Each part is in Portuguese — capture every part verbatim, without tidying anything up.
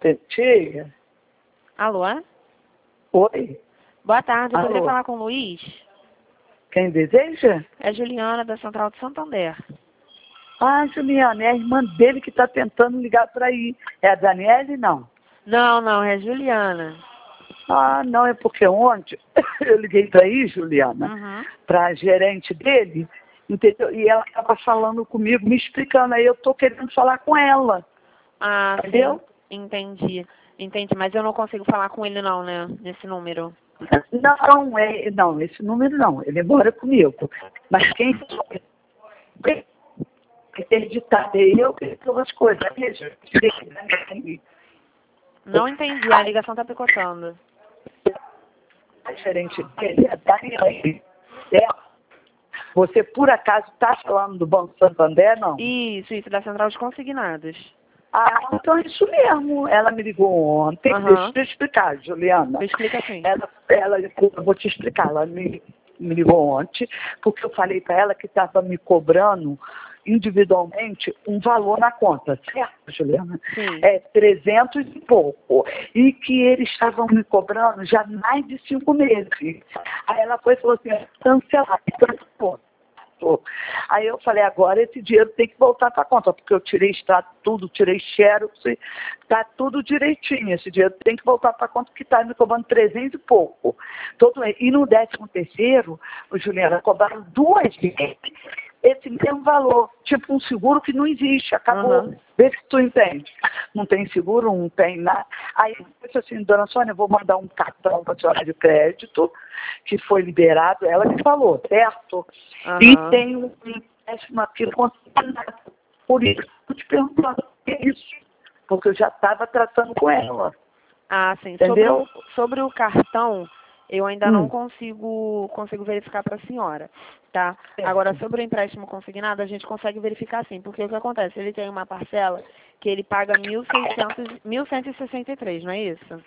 Tia? Alô? Oi? Boa tarde, eu Alô? poderia falar com o Luiz? Quem deseja? É Juliana, da Central de Santander. Ah, Juliana, é a irmã dele que está tentando ligar para aí. É a Daniele, não? Não, não, é Juliana. Ah, não, é porque ontem eu liguei para aí, Juliana, Uhum. para a gerente dele, entendeu? E ela estava falando comigo, me explicando, aí eu estou querendo falar com ela, Ah, entendeu? sim, entendi. Entendi, mas eu não consigo falar com ele não, né, nesse número. Não, é, não, esse número não, ele mora comigo. Mas quem quem acreditar é eu que sou as coisas. Não entendi, a ligação tá picotando. A gerente dele é a Daniela. Você por acaso está falando do Banco Santander, não? Isso, isso, da Central de Consignados. Ah, então é isso mesmo. Ela me ligou ontem, Aham. deixa eu te explicar, Juliana. Me explica assim. Ela, ela, eu vou te explicar, ela me, me ligou ontem, porque eu falei para ela que estava me cobrando individualmente um valor na conta, certo, Juliana? Sim. É trezentos e pouco. E que eles estavam me cobrando já mais de cinco meses. Aí ela foi e falou assim, cancelar, cancelou. Aí eu falei, agora esse dinheiro tem que voltar para a conta, porque eu tirei extrato tudo, tirei xerox, está tudo direitinho. Esse dinheiro tem que voltar para a conta, que está me cobrando trezentos e pouco. Todo, e no décimo terceiro, o Juliana, cobraram duas vezes esse mesmo valor, tipo um seguro que não existe, acabou. Uhum. Vê se tu entende. Não tem seguro, não tem nada. Aí eu disse assim, dona Sônia, eu vou mandar um cartão para a senhora de crédito, que foi liberado, ela que falou, certo? Uhum. E tem um empréstimo aqui consignado. Por isso, eu te perguntando o que é isso, porque eu já estava tratando com ela. Ah, sim. Sobre Entendeu? o, sobre o cartão, eu ainda Hum. não consigo, consigo verificar para a senhora, tá? Certo. Agora, sobre o empréstimo consignado, a gente consegue verificar sim, porque o que acontece? Ele tem uma parcela que ele paga mil e seiscentos, mil cento e sessenta e três, não é isso?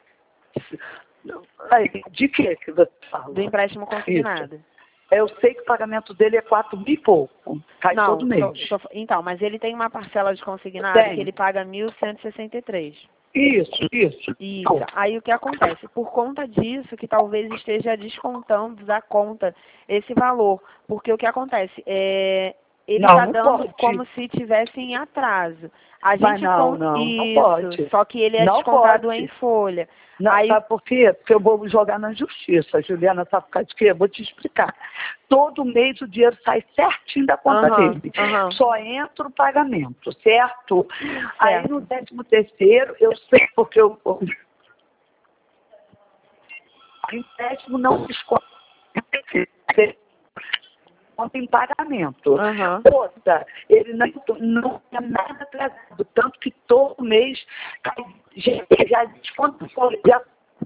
Aí, de que que você fala? Do empréstimo consignado. Isso. Eu sei que o pagamento dele é quatro mil e pouco. Cai Não, todo mês. tô- tô- então, mas ele tem uma parcela de consignado Tem. que ele paga mil cento e sessenta e três. Isso, isso. Isso. Aí o que acontece? Por conta disso, que talvez esteja descontando da conta esse valor. Porque o que acontece? É, ele Não, está não dando pode. como se tivesse em atraso. A Mas gente não, con- não, não Isso. pode. Só que ele é Não descontado pode. em folha. Não, Aí, sabe por quê? Porque eu vou jogar na justiça. Juliana, sabe por causa de quê? Eu vou te explicar. Todo mês o dinheiro sai certinho da conta Aham, dele. aham. Só entra o pagamento, certo? Aí Certo. no décimo terceiro, eu sei porque eu... O empréstimo não desconta. Conta em pagamento. Aham. Outra, ele não, não é nada atrasado, tanto que todo mês já, já desconta já.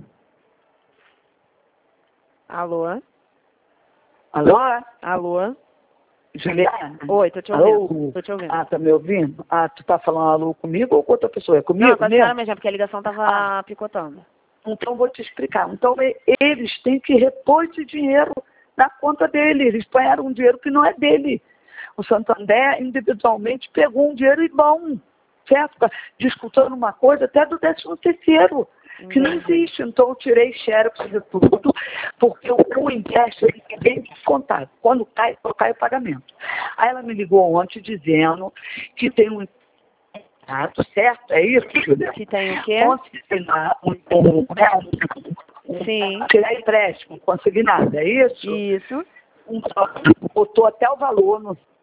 Alô? Alô? Alô? Juliana? Oi, tô te Alô? ouvindo. Tô te ouvindo. Ah, tá me ouvindo? Ah, tu tá falando alô comigo ou com outra pessoa? É comigo Não, com a senhora mesmo? mesmo, porque a ligação tava Ah. picotando. Então vou te explicar. Então e- eles têm que repor esse dinheiro na conta dele. Eles ganharam um dinheiro que não é dele. O Santander individualmente pegou um dinheiro e bom, certo? Tá disputando uma coisa até do décimo terceiro, que não Entendi. existe. Então eu tirei xerox de tudo, porque o, o empréstimo ele é bem descontado. Quando cai, cai o pagamento. Aí ela me ligou ontem dizendo que tem um contrato, certo? É isso, Julia? Que tem o quê? Consignar um, um, né, um, um, Sim. tirar empréstimo, consignado, é isso? Isso. Um, botou até o valor no